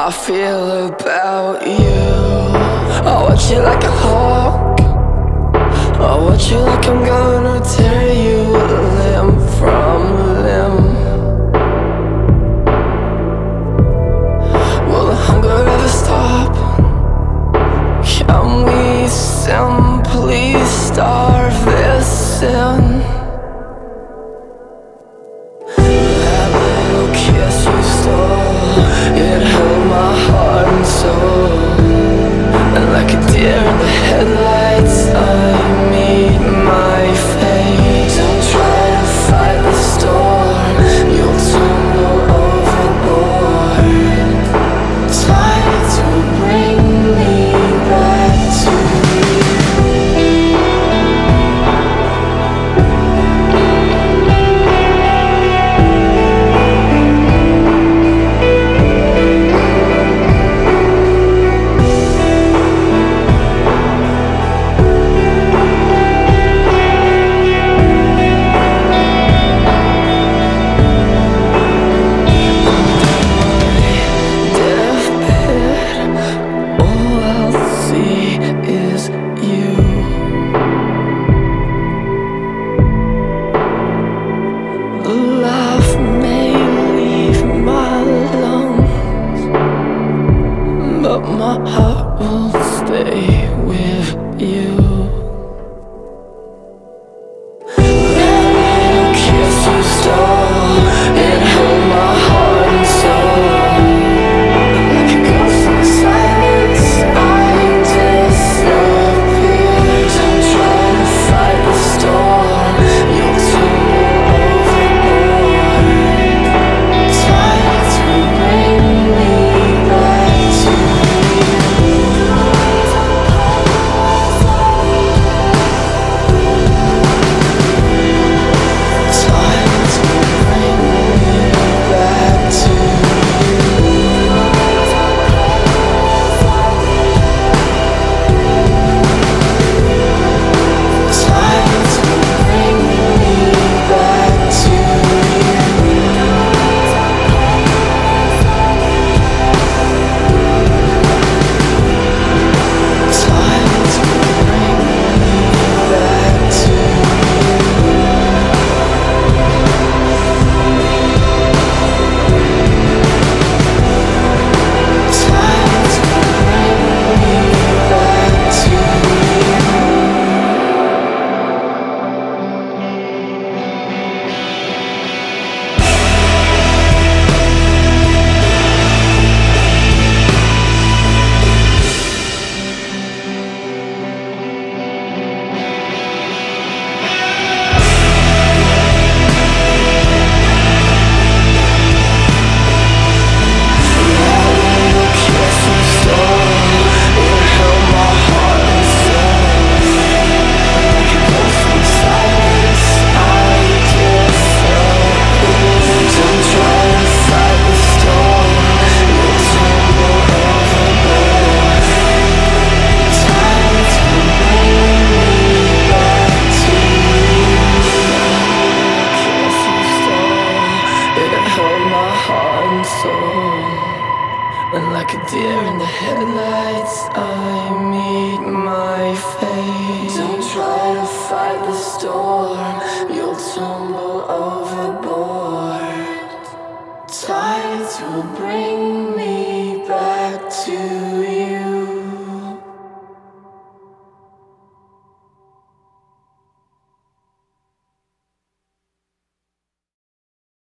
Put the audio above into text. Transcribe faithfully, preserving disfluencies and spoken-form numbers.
I feel about you. I watch you like a hawk. I watch you like I'm gonna tear you limb from limb. Will the hunger ever stop? Can we simply starve this sin? That little kiss you stole, it held my heart and soul. And like a deer in the headlights, I meet my fate. Don't try to fight the storm, you'll tumble overboard. Tides will bring me back to my heart will stay with you. That little kiss you stole, it held my heart and soul. Like a ghost in the silence, I disappear. Don't try to fight the storm, you'll tumble overboard. Tides will bring me back to and like a deer in the headlights, I meet my fate. Don't try to fight the storm, you'll tumble overboard.